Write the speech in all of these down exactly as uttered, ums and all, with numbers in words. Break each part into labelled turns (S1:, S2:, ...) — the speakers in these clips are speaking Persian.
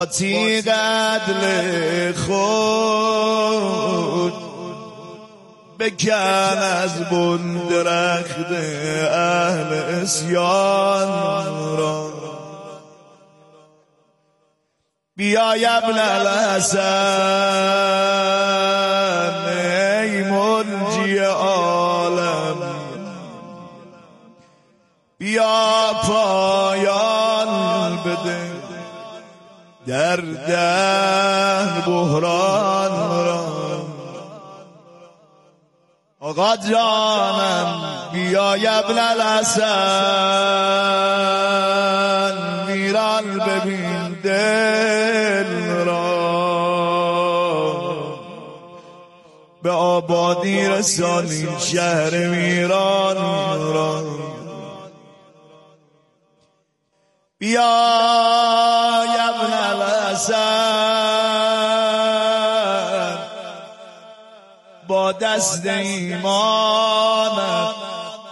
S1: تی قتل خود بکن از بن درخت اهل اسیان را. بیا ابن الحسن ای منجی عالم، بیا پایان بده در ده بحران را. آقا جانم بیا ابن الحسن، ویران ببین دل را، به آبادی رسانی شهر ویران را. بیا ابن الحسن با دست ایمانت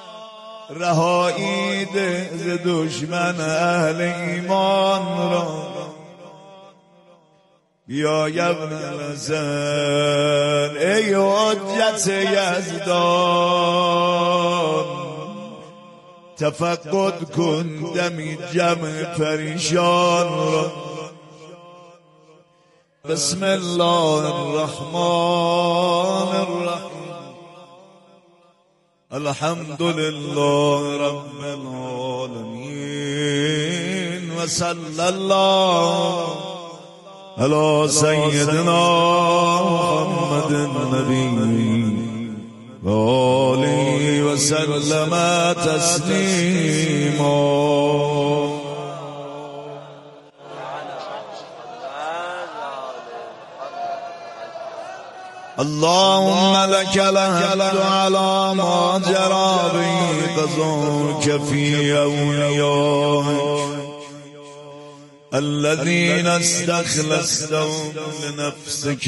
S1: رهایی ده ز دشمن اهل ایمان را. بیا ابن الحسن ای حجت یزدان، تفقد کن دمی جمع پریشان را. بسم الله الرحمن الرحیم، الحمد لله رب العالمین و صلی الله علی سیدنا محمد النبی و آله و سلم تسلیما. اللهم لك الحمد على ما جرى به قضاك في أوليائك الذين استخلصتهم لنفسك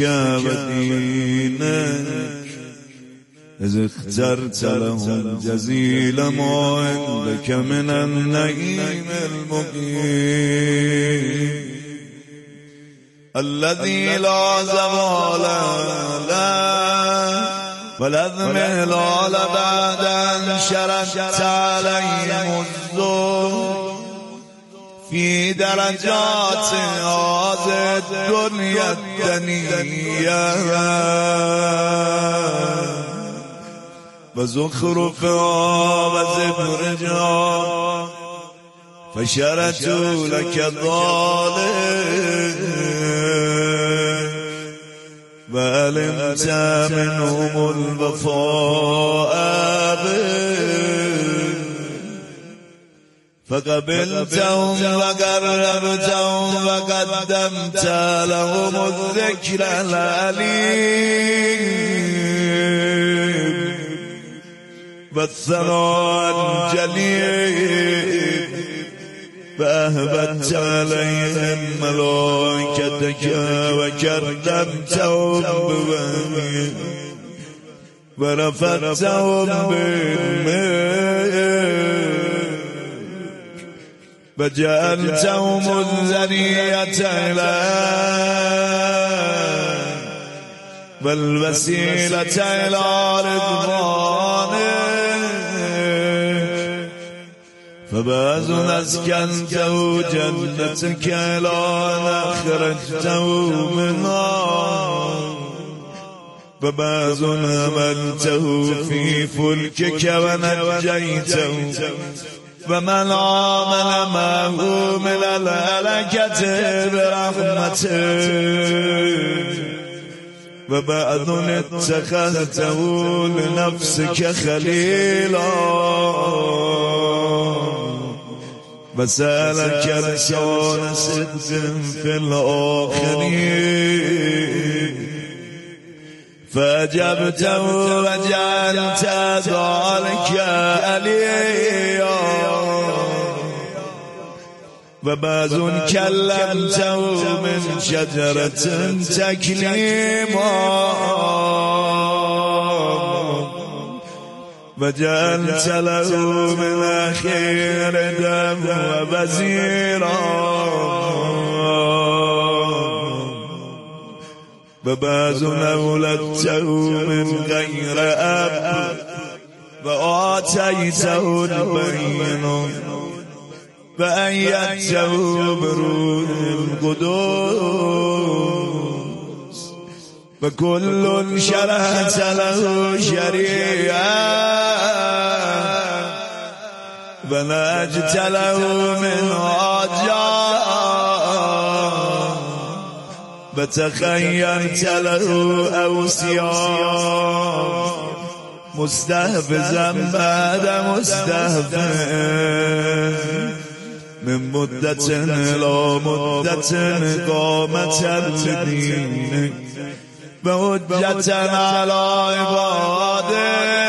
S1: ودينك، إذ اخترت لهم جزيل ما عندك من النعيم المقيم الذي لا زوال له ولا اضمحلال بعد أن شرعت عليهم الذل في درجات هذه الدنيا الدنيا وزخرفها وزبرجها، فشرعوا لك ذلك وعلمت منهم الوفاء به، فقبلتهم وقربتهم وقدمت لهم الذكر العليم والثناء الجليل، فأهبت عليهم ملائكتك وكرمتهم بوهمك ورفعتهم بالملك وجعلتهم الذرية إليك والوسيلة إلى رضوانك، فبعض أسكنته جنتك إلى أن أخرجته منها، وبعض حملته في فلكك ونجيته ومن آمن معه من الهلكة برحمته، وبعض اتخذته لنفسك خليلا وسألك لسان صدق في الآخرين فأجبته وجعلت ذلك عليا، وبعض كلمته من شجرة تكليما وجعلت له من أخير دم ووزيرا و بعض ولدته من غیر اب و آتیته البین و ایدته بروح القدس و کل شرعت له شریعه و نجت له من آجا و تخیرت له اوصیا مستحفظا بعد مستحفظ من مدت الى مدت قامت الدین و حجت علی عباده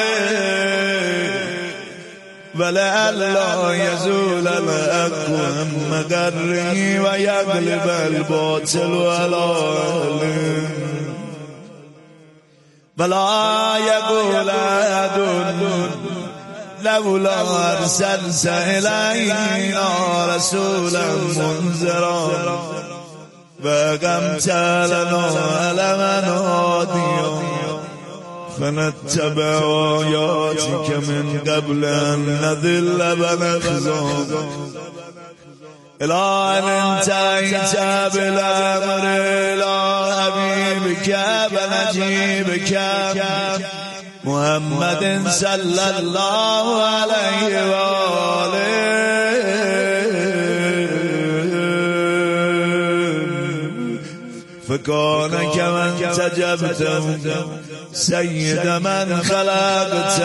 S1: ولعل يزول الحق عن مقره ويغلب الباطل على أهله ولا يقول أحد لولا أرسلت إلينا رسولا منذرا وأقمت لنا علما هاديا فنتبع آياتك من قبل أن نذل ونخزى إلى أن انتهيت بالأمر إلى حبيبك ونجيبك محمد صلى الله عليه وآله فكان كمن تجبته سيد من خلقت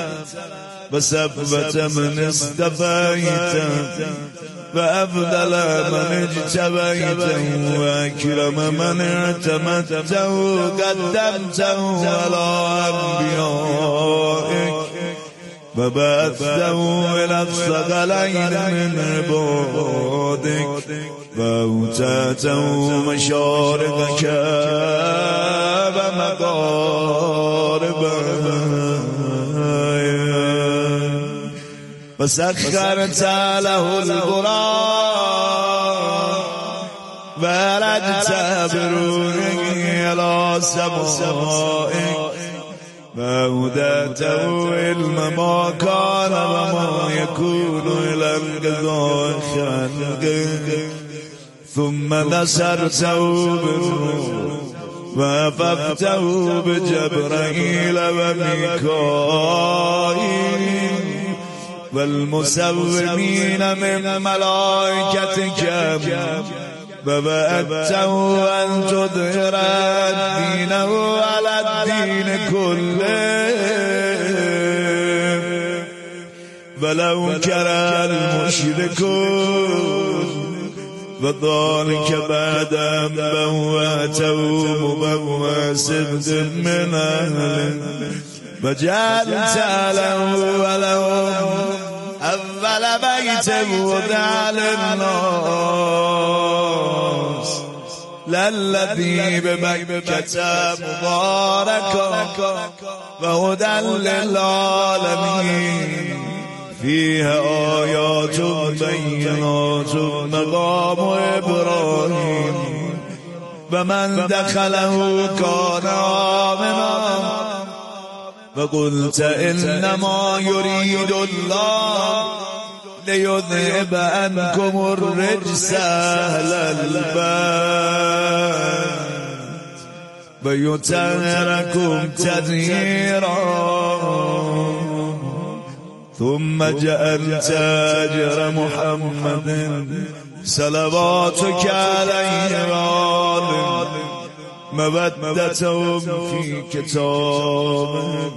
S1: وثبت من استفيت وأفضل من اجتبيته وأكرم من اعتمدته قدمته على أنبيائك وبعثته إلى الثقلين من عبادك وأوتاته مشارقك ومغاربها وسخرت له القرآن ولجت بروحه إلى سمائك وأودته علم ما كان وما يكون إلى انقضاء خلقه ثم نصرته بالروح وافقته بجبرائيل وميكائيل والمسومين من ملائكتك ووعدته أن تظهر دينه على الدين كله ولو كره المشركون وذلك بعد أن بوأته مبوأ صدق من أهله وجعلت له ولهم أول بيت وضع للناس للذي بمكة مباركا وهدى للعالمين فيها آيات بينات مقام إبراهيم ومن دخله كان آمنا وقلت إنما يريد الله ليذهب عنكم الرجس أهل البيت ويطهركم تطهيرا ثم جعلت أجر محمد صلواتك عليه وآله مودتهم في كتابك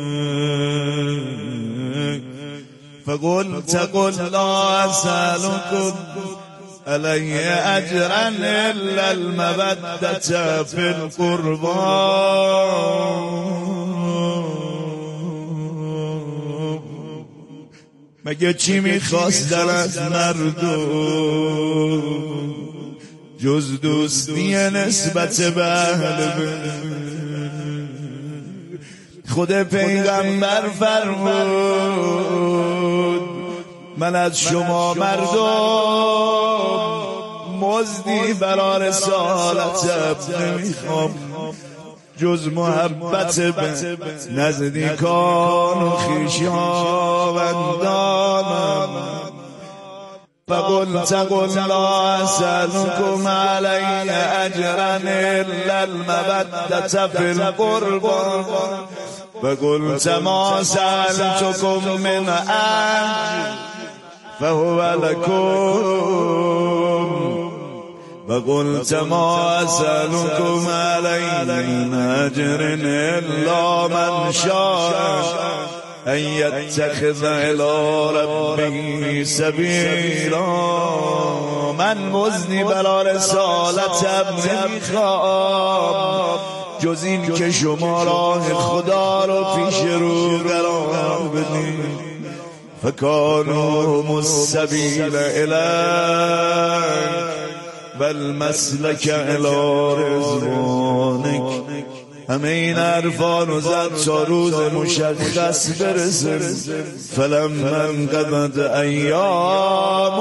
S1: فقلت قل لا أسألكم علي أجرا إلا المودة في القربى مگه چی میخواستن از مردم جز دوستی نسبت به اهل خود پیغمبر فرمود من از شما مردم مزدی برا رسالتم نمیخوام جز محبت به نزدیکان و خویشاوندانم. فقلت قل لا أسألكم علي أجرا إلا المودة في القربى فقلت ما سألتكم من أجر فهو لكم فقلت ما أسألكم عليه من أجر إلا من شاء أن يتخذ إلى ربه سبيلا. من مزنی برا رسالتم نمیخوام جز این که شما راه خدا رو پیش رو قرار بدید. فکانوا السبیل الیک والمسلک الی رضوانک. همه این عرفان زد تا روز مشخص برسه. فلما انقضت ایام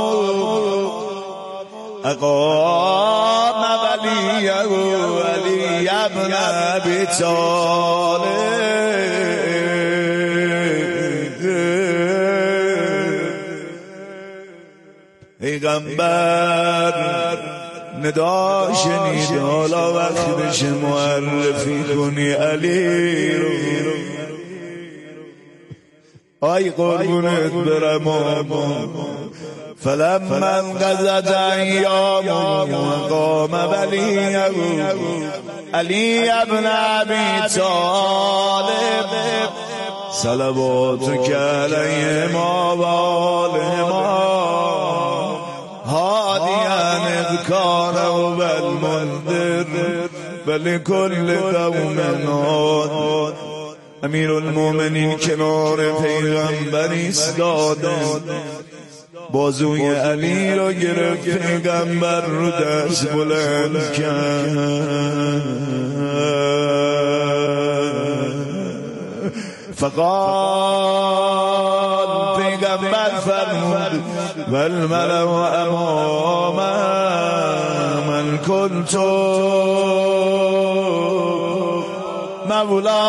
S1: اقام ولیه ولی ابن ابی طالب. پیغمبر ندا شنید حالا وقتش معرفی کنی علی رو. آی قربونت برم فلما انقضت ایام وقام ولیه علی ابن ابی طالب صلواتک علیه ما و آلهما هادیان اذ کان والمنذر ولکل قوم هاد. امیر المومنین کنار پیغمبر ایستاده بازوی علی رو گرفت پیغمبر رو دست بلند کرد. فقال پیغمبر فرمود والملأ امام من كنت مولا.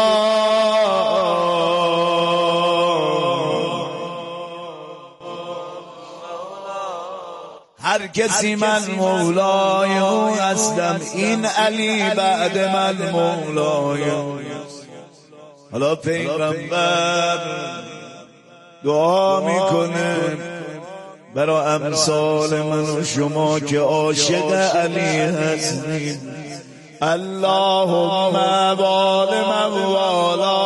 S1: هر کسی من مولای او هستم، این علی بعد من مولای. حالا پیغمبر دعا میکنه برای امثال من و شما که عاشق علی هستیم. اللهم بال مولا.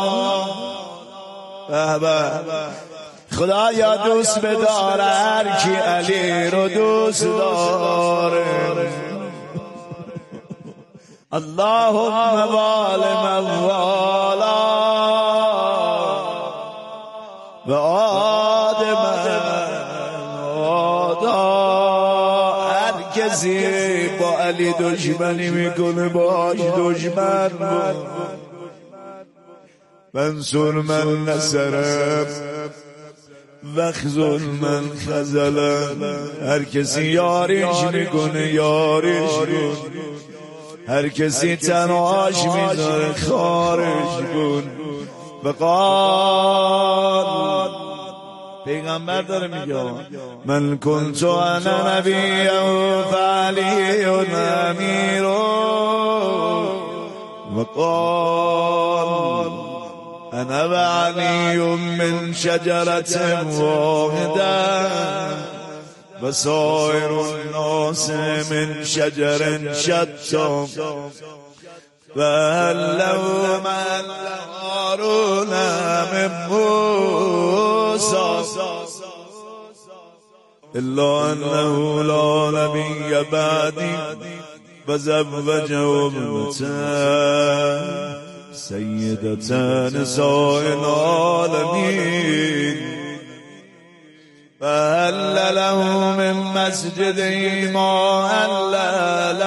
S1: خدایا دوست بدار هر کی علی رو دوست داره. اللهم بال مولا و آدم آدا. هر کسی با علی دشمنی میکنه باش دشمن بود. منصور من نصرم وخذل من خذلم. هر کسی یاریش میکنه یاریش کن، هر کسی تنهاش میذاره خارش کن. وقال پیغمبر داره میگه من کنت انا نبی فعلی امیر. وقال انا وعلی من شجرة واحدة وسائر الناس من شجر شتى. فهلوا من هارون من موسى إلا أنه لا نبي بعدي فزوجه ابنته سيدة نساء العالمين. فهل له من مسجده ما هلل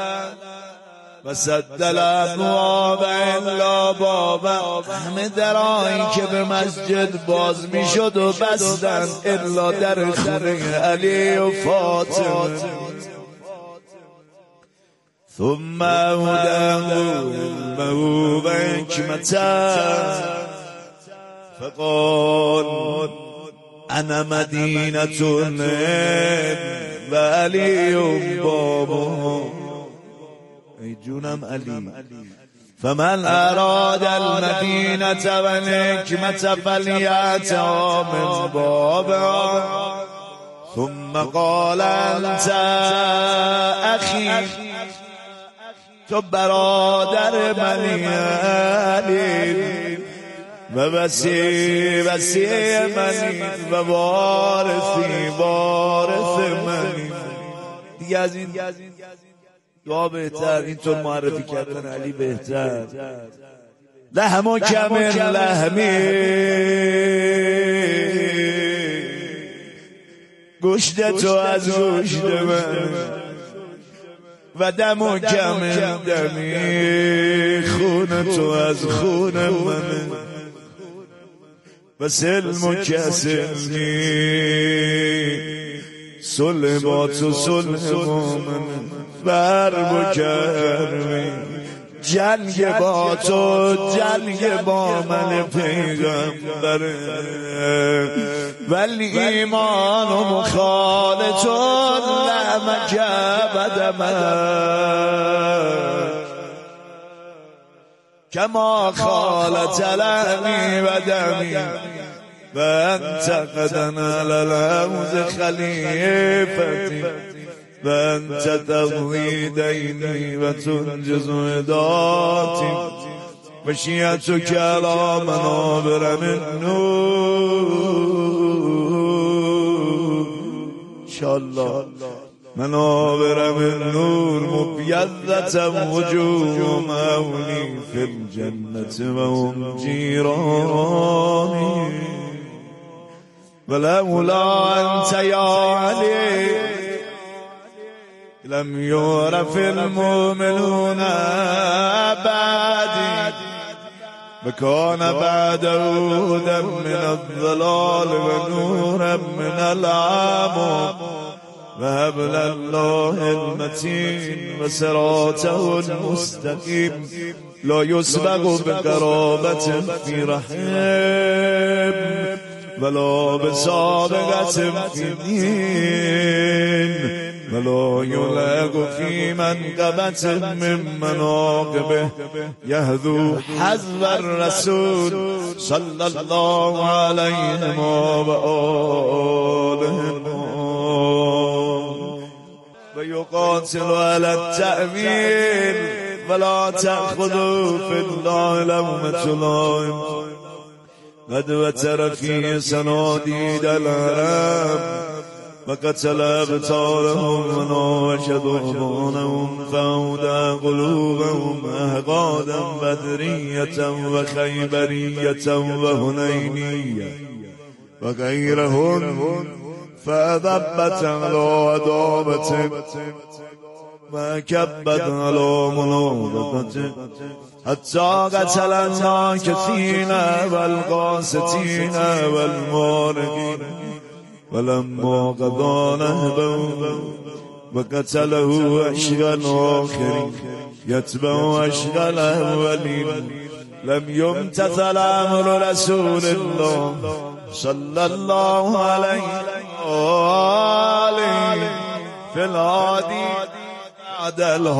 S1: وسد الابواب الا بابا. همه درایی که به مسجد باز میشد و بستن الا در خونه علی و فاطمه. ثم أوداه علمه وحكمته فقال أنا مدينة وعلي بابها. ای جونم علی. فمن أراد المدينة والحكمة فليأتها من بابها. ثم قال أنت أخي، تو برادر منی علی و وصی وصی منی و وارثی وارث منی. دیگه از این دعا بهتر، اینطور معرفی کردن علی بهتر. لحم کمر لحمی، گوشت تو از گوشت من و دم و کمر دمی، خون تو از خون من و سلم و کسلمی، صلح با تو صلح با من، برب و کرمی، جنگ با تو جنگ با من پیغمبره، ولی ایمان و مخالطون لعمک بدمن کما خالت لحمی و دمی و انت قدن علی الحوض خلیفتی و انت تقضی دینی و تنجز عداتی و شیعت کلا منابر من نور انشاءالله منابر من نور مبیضة وجوه مولی فی الجنة و هم جیرانی ولولا انت یا علی لم يعرف المؤمنون بعدي وكان بعد هدى من الضلال ونورا من العمى وهبل الله المتين وصراطه المستقيم لا يسبق بقرابة في رحم ولا بسابقة في دين ولا يلاق في منقبة من مناقبه يهذو حذو الرسول صلى الله عليه وآله ويقاتل على التأويل ولا تأخذوا في الله لومة لائم قد وتر في صناديد العرب وقتل أبطالهم وناوش ضعفانهم فأودى قلوبهم أهقادا بدرية وخيبرية وهنينية وغيرهن فأذبت على عدابته وكبت على مناضبته حتى قتل الناكثين والقاسطين والمارقين ولما قضى نهبه وقتله أشغى الآخرين يتبع أشغى الأولين لم يمتثل أمر رسول الله صلى الله عليه وآله في الهادي بعد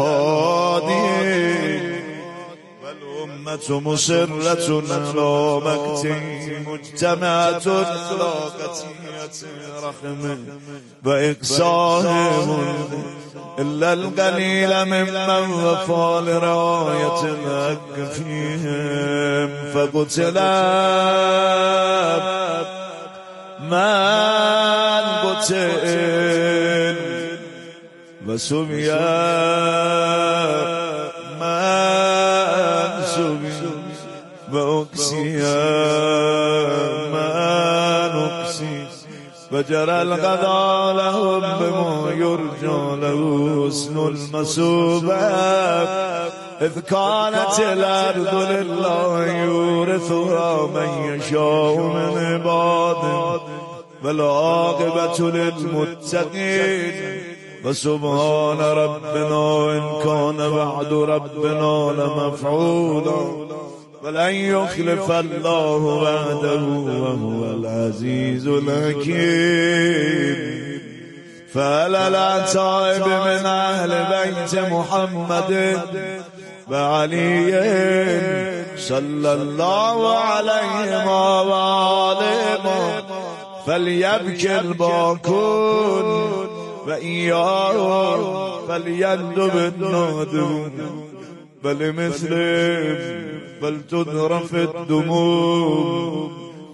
S1: الهادي والأمة مصرة على مقته مجتمعة على قطيعة رحمه وإقصائهم إلا القليل ممن وفى لرعاية الحق فيهم فقتل من قتل وسبي من سبي وأكسي من أكسي وجرى القضاء لهم بما يرجى له حسن المثوبة إذ كانت الأرض لله يورثها من يشاء من عباده والعاقبة للمتقين وسبحان ربنا إن كان وعد ربنا لمفعولا ولن يخلف الله وعده وهو العزيز الحكيم. فعلى العتائب من أهل بيت محمد وعلي صلى الله عليهم وآلهم فليبكي الباكون وإياهم فليندب النادون فلمسلم فلتذرف الدموع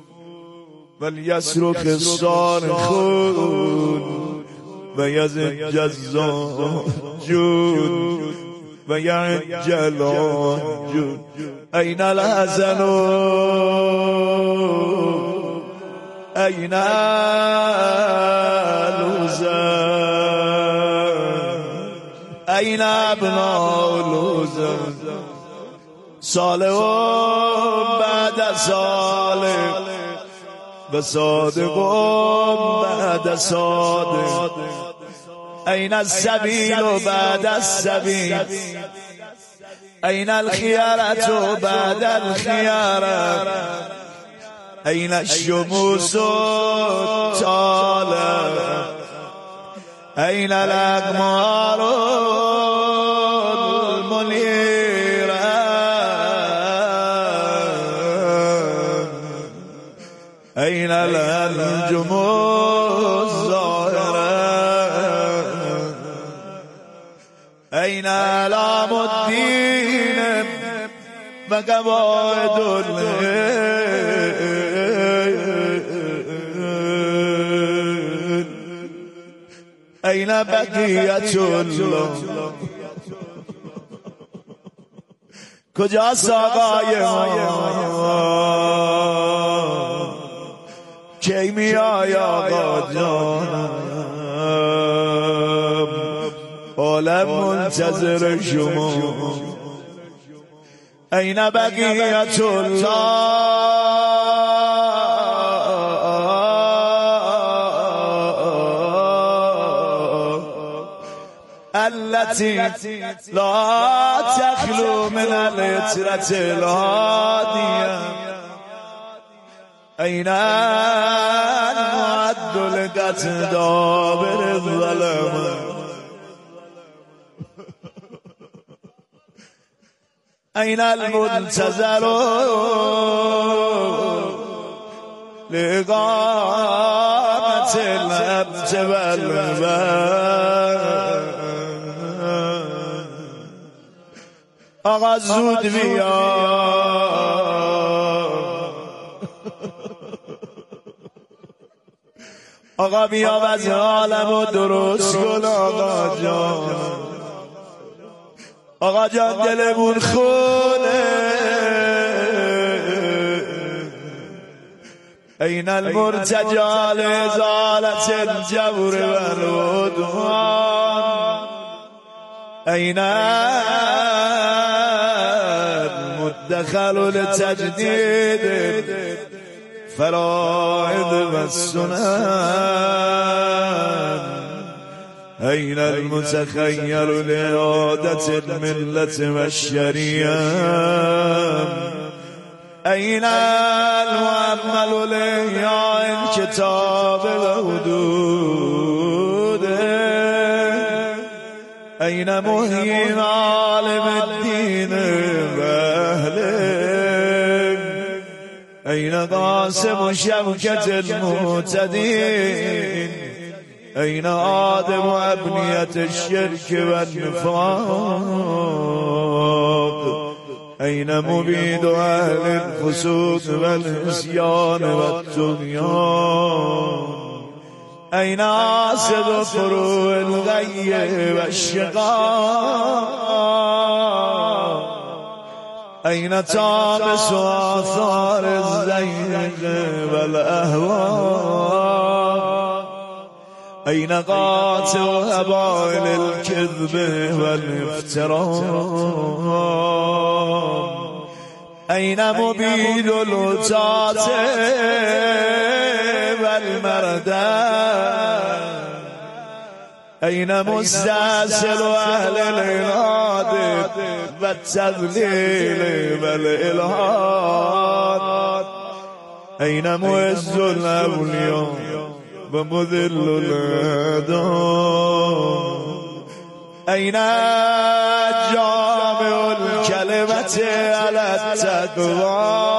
S1: فليصرخ الصارخون ويزج الزاجون ويعج العاجون. أين الحزن أين الحزن أين أبناء الحزن صالحون بعد صالح وصادقون بعد صادق. أين السبيل بعد السبيل أين الخيارة بعد الخيارة أين الشموس الطالع أين الأقمار المنيرة أين الأنجم الظاهرة أين أعلام الدين وقواعد الليل أين بقية الله کجاست آقای ما کی میای آقا جانم عالم منتظر شما. این بقیت الله التي لا تخلو من العترة الهادية. أين المعد لقتل دابر الظلم أين المنتظر لإقامة الأبت والباب. آقا زود بیا آقا بیا وضع عالمو درست کن آقا جان. آقا جان دلمون خونه این المرتجى لإزالة الجور والعدوان. این المدخل لتجديد الفرائض والسنن. أين المتخير لإرادة الملة والشريعة. أين المؤمل لإحياء الكتاب وحدوده. أين محيي عالم الدين وأهله. أين قاسم شوكة المهتدين. أين آدم أبنية الشرك والنفاق. أين مبيد أهل الفسوق والعصيان والطغيان. أين عاصد فروع الغي والشقاق. أين تامس آثار الزيغ والأهواء. أين قاطع هبائل الكذب والافتراء. أين مبيد الوتاة والمردى. أين مستأصل أهل الإناد والتضليل والإلحاد أين معز الأولياء ومذل الأعداء أين جامع الكلمة على التقوى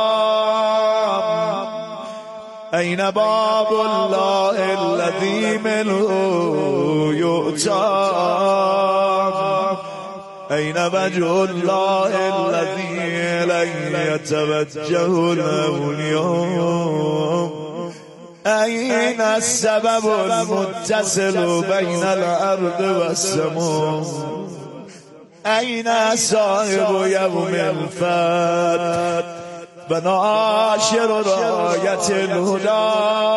S1: أين باب الله الذي منه يؤتى أين وجه الله الذي إليه يتوجه الأولياء أين السبب المتصل بين الأرض والسماء أين صاحب يوم الفتح وناشر راية الهدى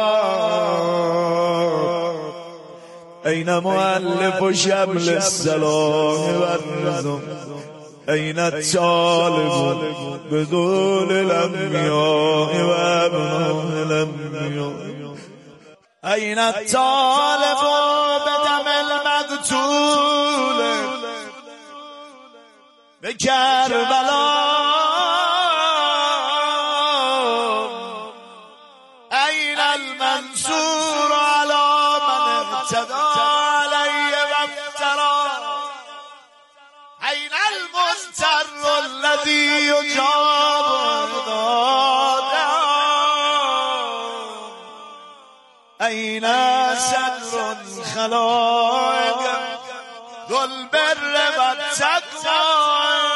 S1: أين مؤلف شمل السلام والرزق أين الطالب بذول الأنبياء وأبناء الأنبياء أين الطالب بدم المقتول بكربلاء أين المنصور على من اهتدى عليه وافترى أين المضطر الذي يجاب ردادا أين سر الخلائق ذو البر والتقوى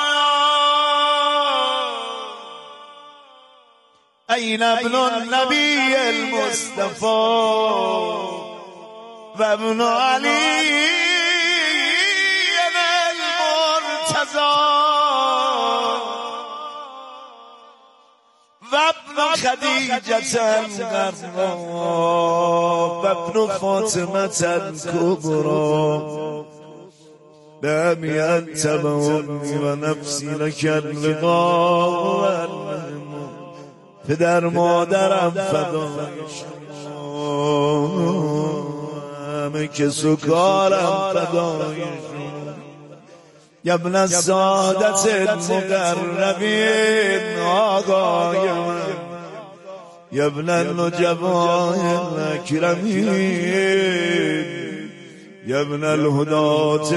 S1: أين ابن النبي المصطفى وابن علي المرتضى وابن خديجة الغراء وابن فاطمة الكبرى بأبي أنت وأمي ونفسي لك اللقاء پدر مادرم فدای شما همه که سکارم فدای شما یا ابن السادت المقربین آقای من یا ابن النجباء الاکرمین یا ابن الهداة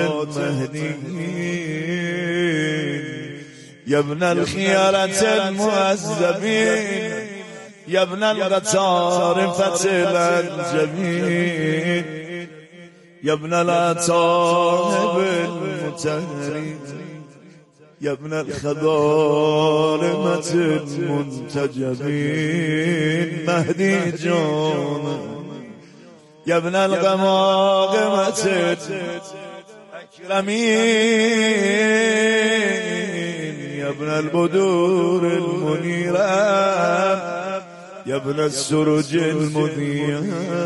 S1: المهدیین يا ابن الخيارة المعذبين يا ابن الغطارفة الأنجبين يا ابن الأطاهب المتهرين يا ابن الخضارمة المنتجبين مهدي جون يا ابن الغماغمة الأكرمين يا ابن البدور المنيرة يا ابن السرج المضيئة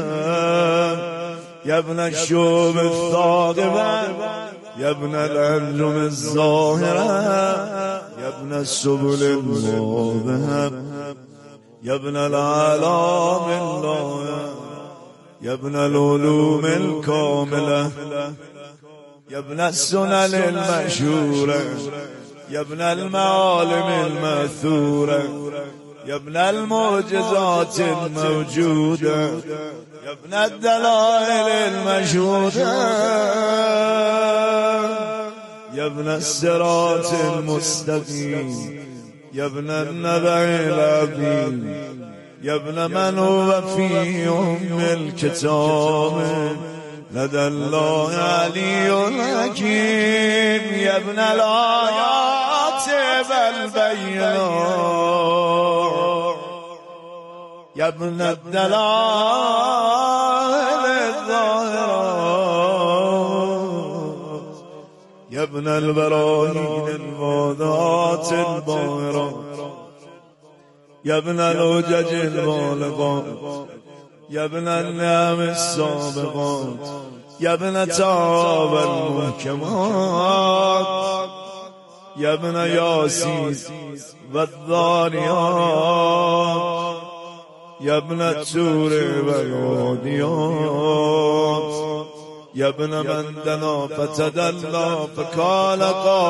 S1: يا ابن الشوب الثاقبة يا ابن الأنجم الظاهرة يا ابن السبل الموضحة يا ابن الأعلام اللائحة يا ابن العلوم الكاملة يا ابن السنن المشهورة يا ابن المعالم المأثورة يا ابن المعجزات الموجودة يا ابن الدلائل المشهودة يا ابن الصراط المستقيم يا ابن النبع العظيم يا ابن من هو في أم الكتاب لدى الله علي الحكيم يا ابن الآيات والبينات يا ابن الدلائل الظاهرات يا ابن البراهين الواضحات الباهرات يا ابن الحجج البالغات يا ابن النعم السابقات يا ابن تاب المحكمات يا ابن ياسين والذاريات يا ابن التور والعاديات یا ابن من دنا فتدلا فکان